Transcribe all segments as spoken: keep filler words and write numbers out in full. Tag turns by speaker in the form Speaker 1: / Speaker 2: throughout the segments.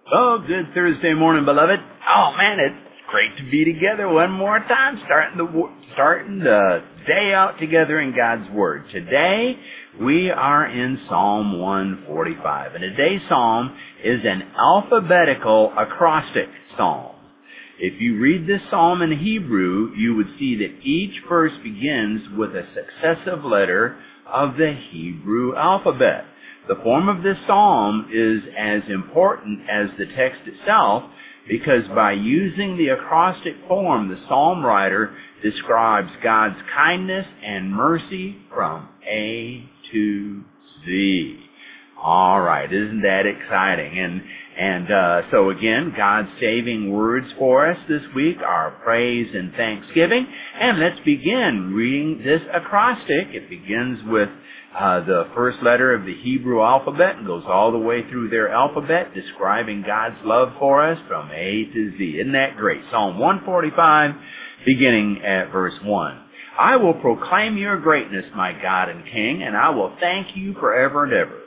Speaker 1: Oh, good Thursday morning, beloved. Oh man, it's great to be together one more time, starting the starting the day out together in God's Word. Today we are in Psalm one forty-five, and today's psalm is an alphabetical acrostic psalm. If you read this psalm in Hebrew, you would see that each verse begins with a successive letter of the Hebrew alphabet. The form of this psalm is as important as the text itself because by using the acrostic form, the psalm writer describes God's kindness and mercy from A to Z. All right, isn't that exciting? And and uh, so again, God's saving words for us this week are praise and thanksgiving. And let's begin reading this acrostic. It begins with Uh, the first letter of the Hebrew alphabet and goes all the way through their alphabet, describing God's love for us from A to Z. Isn't that great? Psalm one forty-five, beginning at verse one. I will proclaim your greatness, my God and King, and I will thank you forever and ever.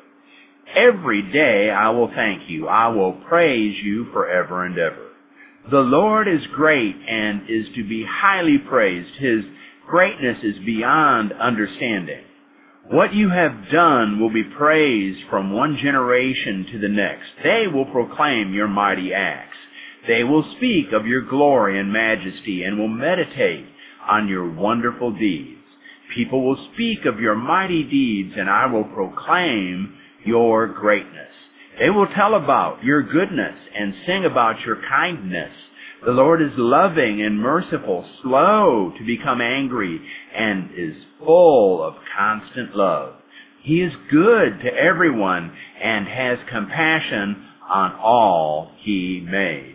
Speaker 1: Every day I will thank you. I will praise you forever and ever. The Lord is great and is to be highly praised. His greatness is beyond understanding. What you have done will be praised from one generation to the next. They will proclaim your mighty acts. They will speak of your glory and majesty and will meditate on your wonderful deeds. People will speak of your mighty deeds, and I will proclaim your greatness. They will tell about your goodness and sing about your kindness. The Lord is loving and merciful, slow to become angry, and is full of constant love. He is good to everyone and has compassion on all he made.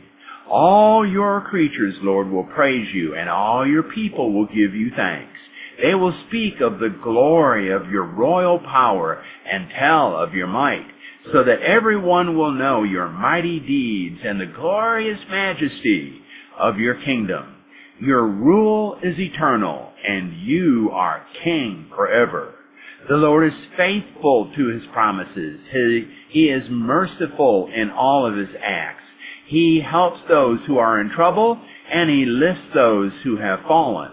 Speaker 1: All your creatures, Lord, will praise you, and all your people will give you thanks. They will speak of the glory of your royal power and tell of your might, so that everyone will know your mighty deeds and the glorious majesty of your kingdom. Your rule is eternal, and you are king forever. The Lord is faithful to his promises. He, he is merciful in all of his acts. He helps those who are in trouble, and he lifts those who have fallen.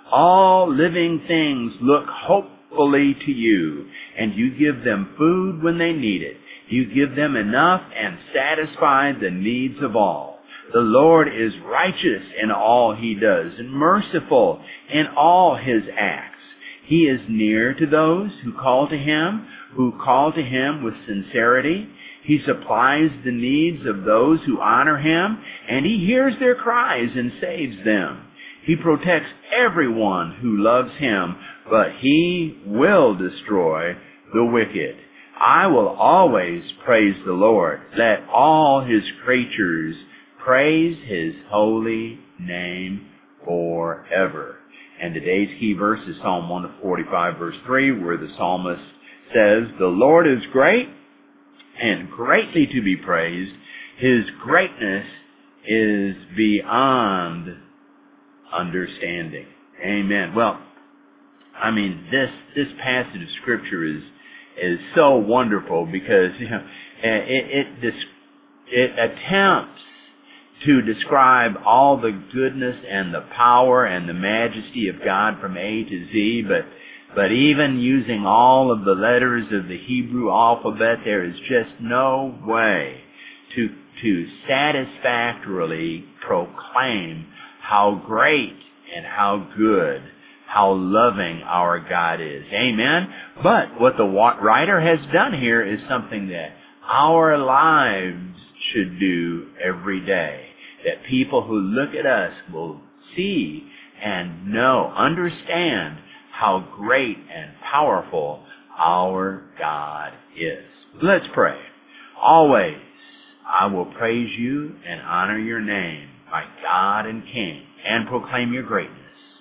Speaker 1: All living things look hopefully to you, and you give them food when they need it. You give them enough and satisfy the needs of all. The Lord is righteous in all he does and merciful in all his acts. He is near to those who call to him, who call to him with sincerity. He supplies the needs of those who honor him, and he hears their cries and saves them. He protects everyone who loves him, but he will destroy the wicked. I will always praise the Lord. Let all his creatures praise his holy name forever. And today's key verse is Psalm one forty-five, verse three, where the psalmist says, the Lord is great and greatly to be praised. His greatness is beyond understanding. Amen. Well, I mean, this this passage of Scripture is is so wonderful because, you know, it it, it attempts to describe all the goodness and the power and the majesty of God from A to Z, but but even using all of the letters of the Hebrew alphabet, there is just no way to to satisfactorily proclaim how great and how good, how loving our God is. Amen? But what the writer has done here is something that our lives should do every day. That people who look at us will see and know, understand how great and powerful our God is. Let's pray. Always I will praise you and honor your name, my God and King, and proclaim your greatness.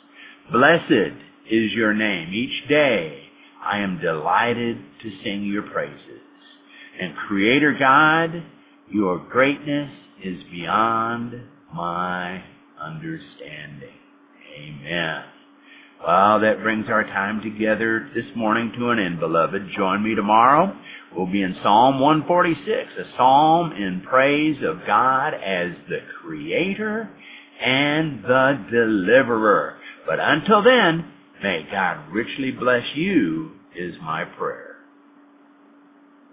Speaker 1: Blessed is your name. Each day I am delighted to sing your praises. And Creator God, your greatness is beyond my understanding. Amen. Well, that brings our time together this morning to an end, beloved. Join me tomorrow. We'll be in Psalm one forty-six, a psalm in praise of God as the Creator and the Deliverer. But until then, may God richly bless you, is my prayer.